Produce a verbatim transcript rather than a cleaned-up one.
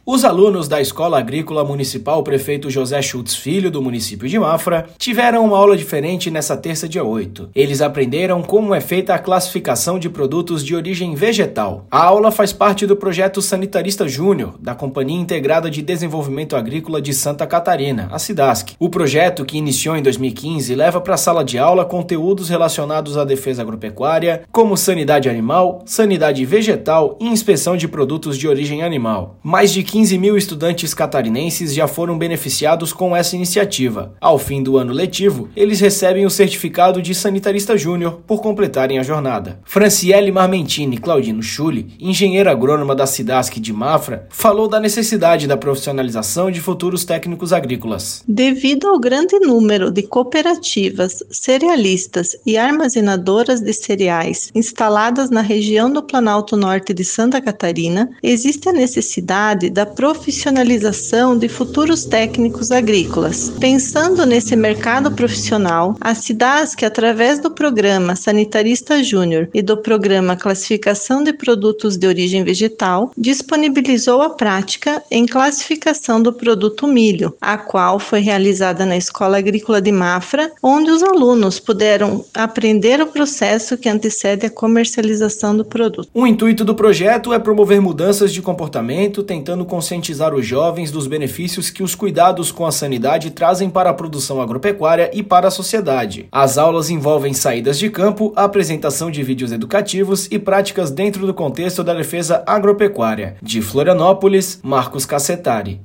Os alunos da Escola Agrícola Municipal Prefeito José Schultz Filho, do município de Mafra, tiveram uma aula diferente nessa terça dia oito. Eles aprenderam como é feita a classificação de produtos de origem vegetal. A aula faz parte do projeto Sanitarista Júnior, da Companhia Integrada de Desenvolvimento Agrícola de Santa Catarina, a SIDASC. O projeto, que iniciou em dois mil e quinze, leva para a sala de aula conteúdos relacionados à defesa agropecuária, como sanidade animal, sanidade vegetal e inspeção de produtos de origem animal. Mais de quinze mil estudantes catarinenses já foram beneficiados com essa iniciativa. Ao fim do ano letivo, eles recebem o certificado de Sanitarista Júnior por completarem a jornada. Franciele Marmentini Claudino Schulli, engenheira agrônoma da SIDASC de Mafra, falou da necessidade da profissionalização de futuros técnicos agrícolas. Devido ao grande número de cooperativas, cerealistas e armazenadoras de cereais instaladas na região do Planalto Norte de Santa Catarina, existe a necessidade da profissionalização de futuros técnicos agrícolas. Pensando nesse mercado profissional, a SIDASC, através do programa Sanitarista Júnior e do programa Classificação de Produtos de Origem Vegetal, disponibilizou a prática em classificação do produto milho, a qual foi realizada na Escola Agrícola de Mafra, onde os alunos puderam aprender o processo que antecede a comercialização do produto. O intuito do projeto é promover mudanças de comportamento, tentando conscientizar os jovens dos benefícios que os cuidados com a sanidade trazem para a produção agropecuária e para a sociedade. As aulas envolvem saídas de campo, apresentação de vídeos educativos e práticas dentro do contexto da defesa agropecuária. De Florianópolis, Marcos Cassetari.